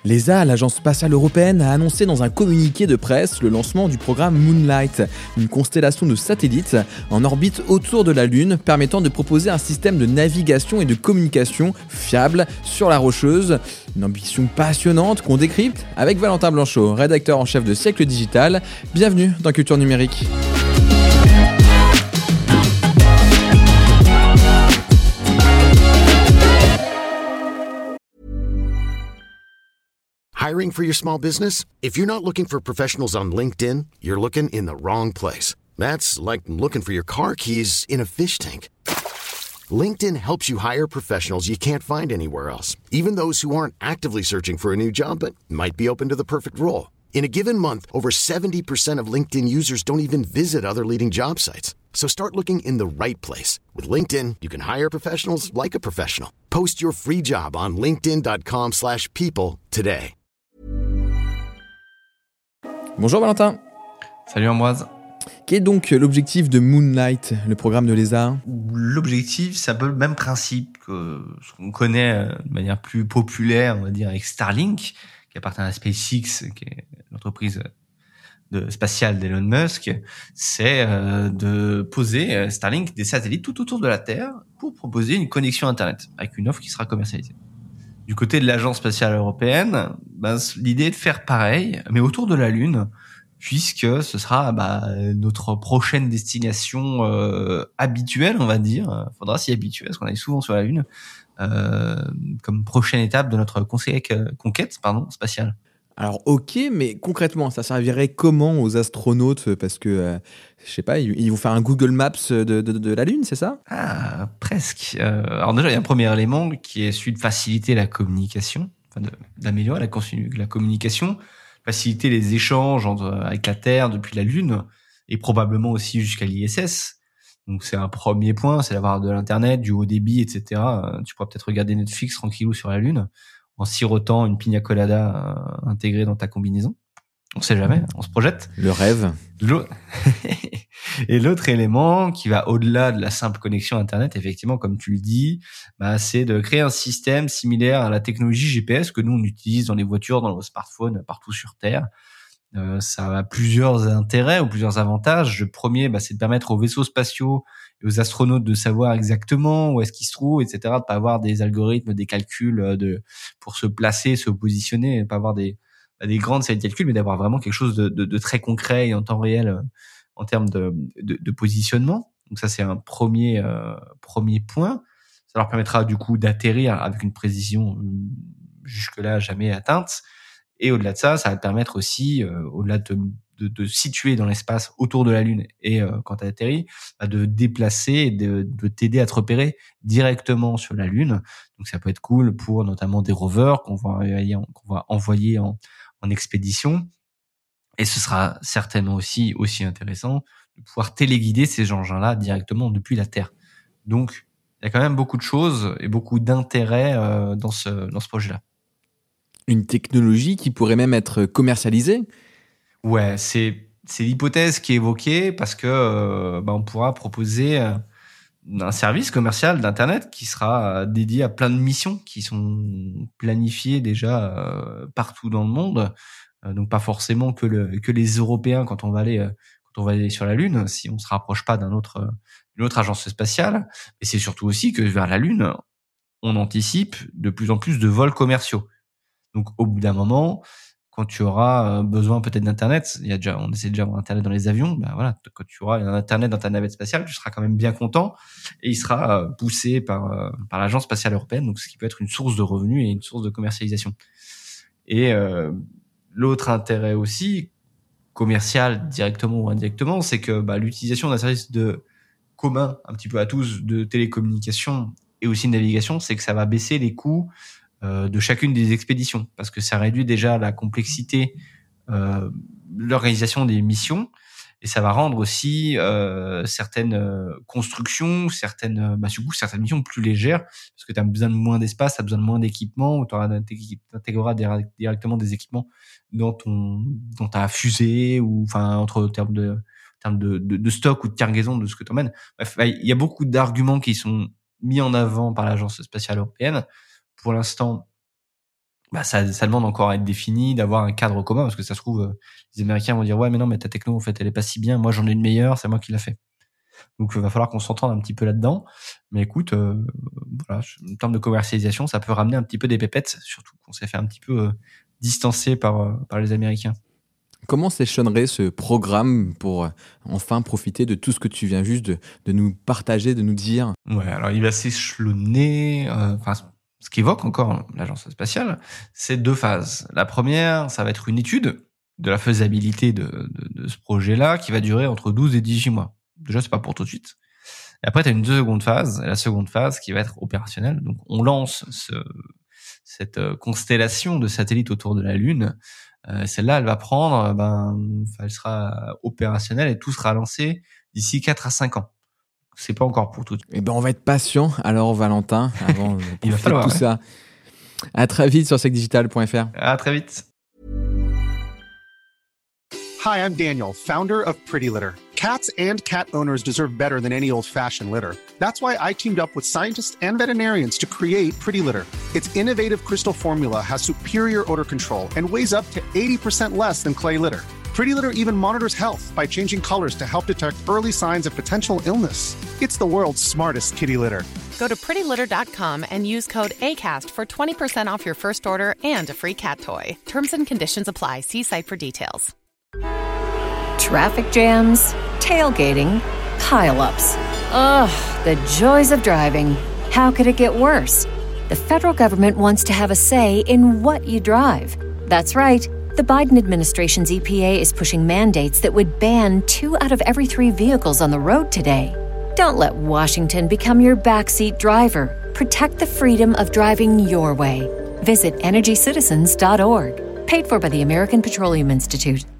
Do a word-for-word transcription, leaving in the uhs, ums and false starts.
L'E S A, l'Agence spatiale européenne, a annoncé dans un communiqué de presse le lancement du programme Moonlight, une constellation de satellites en orbite autour de la Lune permettant de proposer un système de navigation et de communication fiable sur la rocheuse. Une ambition passionnante qu'on décrypte avec Valentin Blanchot, rédacteur en chef de Siècle Digital. Bienvenue dans Culture Numérique. Hiring for your small business? If you're not looking for professionals on LinkedIn, you're looking in the wrong place. That's like looking for your car keys in a fish tank. LinkedIn helps you hire professionals you can't find anywhere else, even those who aren't actively searching for a new job but might be open to the perfect role. In a given month, over seventy percent of LinkedIn users don't even visit other leading job sites. So start looking in the right place. With LinkedIn, you can hire professionals like a professional. Post your free job on linkedin.com slash people today. Bonjour Valentin. Salut Ambroise. Quel est donc l'objectif de Moonlight, le programme de l'E S A ? L'objectif, c'est un peu le même principe que ce qu'on connaît de manière plus populaire, on va dire, avec Starlink, qui appartient à SpaceX, qui est l'entreprise de spatiale d'Elon Musk. C'est euh, de poser Starlink des satellites tout autour de la Terre pour proposer une connexion Internet avec une offre qui sera commercialisée. Du côté de l'Agence spatiale européenne, ben, l'idée est de faire pareil, mais autour de la Lune, puisque ce sera bah, notre prochaine destination euh, habituelle, on va dire. Il faudra s'y habituer, parce qu'on aille souvent sur la Lune, euh, comme prochaine étape de notre conquête, conquête pardon, spatiale. Alors ok, mais concrètement, ça servirait comment aux astronautes ? Parce que, euh, je sais pas, ils vont faire un Google Maps de, de, de la Lune, c'est ça ? Ah, presque. Euh, alors déjà, il y a un premier élément qui est celui de faciliter la communication, enfin de, d'améliorer la, la communication, faciliter les échanges entre, avec la Terre depuis la Lune, et probablement aussi jusqu'à l'I S S. Donc c'est un premier point, c'est d'avoir de l'internet, du haut débit, et cetera. Tu pourras peut-être regarder Netflix tranquillou sur la Lune, en sirotant une pina colada euh, intégrée dans ta combinaison. On sait jamais, on se projette. Le rêve. L'autre Et l'autre élément qui va au-delà de la simple connexion Internet, effectivement, comme tu le dis, bah, c'est de créer un système similaire à la technologie G P S que nous, on utilise dans les voitures, dans nos smartphones, partout sur Terre. Euh, ça a plusieurs intérêts ou plusieurs avantages. Le premier, bah, c'est de permettre aux vaisseaux spatiaux et aux astronautes de savoir exactement où est-ce qu'ils se trouvent, et cetera, de pas avoir des algorithmes, des calculs de pour se placer, se positionner, pas avoir des des grandes séries de calculs, mais d'avoir vraiment quelque chose de, de, de très concret et en temps réel euh, en termes de, de, de positionnement. Donc ça, c'est un premier euh, premier point. Ça leur permettra du coup d'atterrir avec une précision jusque-là jamais atteinte. Et au-delà de ça, ça va te permettre aussi, euh, au-delà de, de, de situer dans l'espace autour de la Lune et euh, quand tu atterris, bah, de déplacer et de, de t'aider à te repérer directement sur la Lune. Donc ça peut être cool pour notamment des rovers qu'on va envoyer en, qu'on va envoyer en, en expédition. Et ce sera certainement aussi aussi intéressant de pouvoir téléguider ces engins-là directement depuis la Terre. Donc il y a quand même beaucoup de choses et beaucoup d'intérêt euh, dans ce dans ce projet-là. Une technologie qui pourrait même être commercialisée ? Ouais, c'est c'est l'hypothèse qui est évoquée parce que euh, bah, on pourra proposer euh, un service commercial d'internet qui sera euh, dédié à plein de missions qui sont planifiées déjà euh, partout dans le monde. Euh, donc pas forcément que le que les Européens quand on va aller euh, quand on va aller sur la Lune, si on se rapproche pas d'un autre euh, d'une autre agence spatiale. Et c'est surtout aussi que vers la Lune, on anticipe de plus en plus de vols commerciaux. Donc, au bout d'un moment, quand tu auras besoin peut-être d'internet, il y a déjà, on essaie déjà d'avoir internet dans les avions, ben voilà, quand tu auras un internet dans ta navette spatiale, tu seras quand même bien content et il sera poussé par par l'Agence spatiale européenne, donc ce qui peut être une source de revenus et une source de commercialisation. Et euh, l'autre intérêt aussi commercial, directement ou indirectement, c'est que bah, l'utilisation d'un service de commun un petit peu à tous de télécommunication et aussi de navigation, c'est que ça va baisser les coûts de chacune des expéditions, parce que ça réduit déjà la complexité, euh, l'organisation des missions, et ça va rendre aussi euh, certaines euh, constructions, certaines, bah, du coup, certaines missions plus légères, parce que tu as besoin de moins d'espace, tu as besoin de moins d'équipements, ou tu intégreras directement des équipements dans ton dans ta fusée, ou enfin entre termes de termes de, de, de stock ou de cargaison de ce que tu emmènes. Bref, il y a beaucoup d'arguments qui sont mis en avant par l'Agence spatiale européenne. Pour l'instant, bah ça, ça demande encore à être défini, d'avoir un cadre commun, parce que ça se trouve, les Américains vont dire ouais mais non mais ta techno en fait elle est pas si bien, moi j'en ai une meilleure, c'est moi qui l'a fait. Donc il va falloir qu'on s'entende un petit peu là-dedans. Mais écoute, euh, voilà, en termes de commercialisation, ça peut ramener un petit peu des pépettes, surtout qu'on s'est fait un petit peu euh, distancer par euh, par les Américains. Comment s'échelonnerait ce programme pour euh, enfin profiter de tout ce que tu viens juste de, de nous partager, de nous dire? Ouais, alors il va s'échelonner. Enfin, euh, ce qu'évoque encore l'agence spatiale, c'est deux phases. La première, ça va être une étude de la faisabilité de, de, de ce projet-là, qui va durer entre douze et dix-huit mois. Déjà, c'est pas pour tout de suite. Et après, tu as une seconde phase, et la seconde phase qui va être opérationnelle. Donc, on lance ce, cette constellation de satellites autour de la Lune. Euh, celle-là, elle va prendre, ben, elle sera opérationnelle et tout sera lancé d'ici quatre à cinq ans. C'est pas encore pour tout. Eh ben, on va être patient alors, Valentin, avant de Il va falloir, tout ouais. ça. À très vite sur sec digital point f r. À très vite. Hi, I'm Daniel, founder of Pretty Litter. Cats and cat owners deserve better than any old-fashioned litter. That's why I teamed up with scientists and veterinarians to create Pretty Litter. Its innovative crystal formula has superior odor control and weighs up to eighty percent less than clay litter. Pretty Litter even monitors health by changing colors to help detect early signs of potential illness. It's the world's smartest kitty litter. Go to pretty litter dot com and use code ACAST for twenty percent off your first order and a free cat toy. Terms and conditions apply. See site for details. Traffic jams, tailgating, pile-ups. Ugh, the joys of driving. How could it get worse? The federal government wants to have a say in what you drive. That's right. The Biden administration's E P A is pushing mandates that would ban two out of every three vehicles on the road today. Don't let Washington become your backseat driver. Protect the freedom of driving your way. Visit energy citizens dot org. Paid for by the American Petroleum Institute.